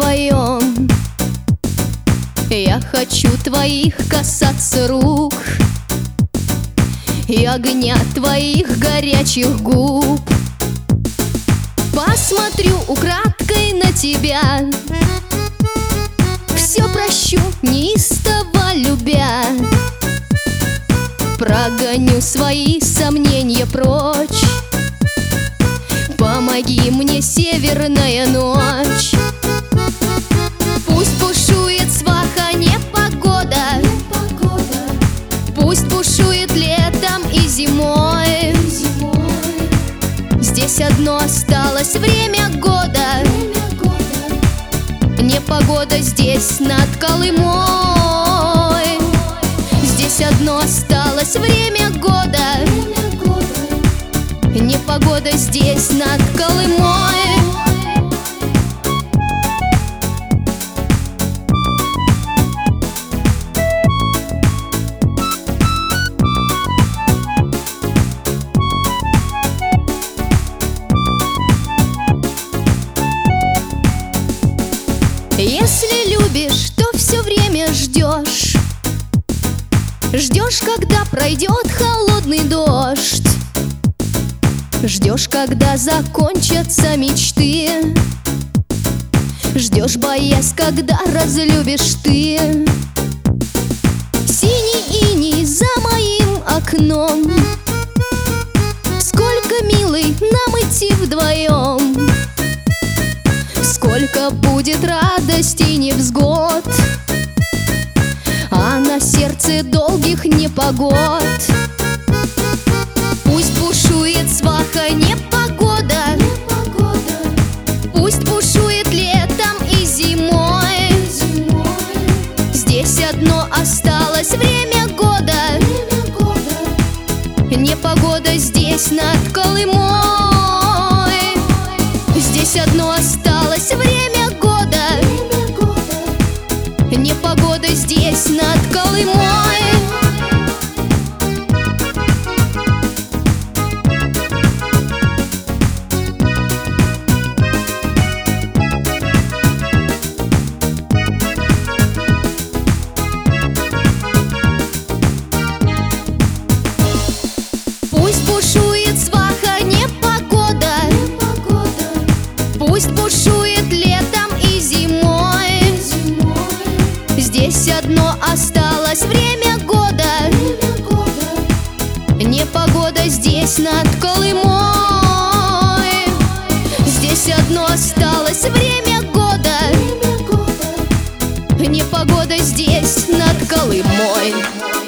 вдвоем. Я хочу твоих касаться рук и огня твоих горячих губ. Посмотрю украдкой на тебя, все прощу, неистово любя. Прогоню свои сомнения прочь. Помоги мне, северная ночь. Пусть бушует сваха непогода, пусть бушует летом и зимой. Здесь одно осталось время года, непогода здесь над Колымой. Здесь одно осталось время года, непогода здесь над Колымой. Если любишь, то все время ждешь. Ждешь, когда пройдет холодный дождь. Ждешь, когда закончатся мечты. Ждешь, боясь, когда разлюбишь ты. Синий иней за моим окном. Сколько, милый, нам идти вдвоем. Сколько будет радости и невзгод, а на сердце долгих непогод. Пусть бушует сваха непогода, пусть бушует летом и зимой. Здесь одно осталось время года, непогода здесь над Колымой. Здесь одно осталось время года, непогода здесь над Колымой. Пусть бушует сваха непогода, пусть бушует летом и зимой. Здесь одно осталось время года, непогода здесь над Колымой. Здесь одно осталось время года, непогода здесь над Колымой.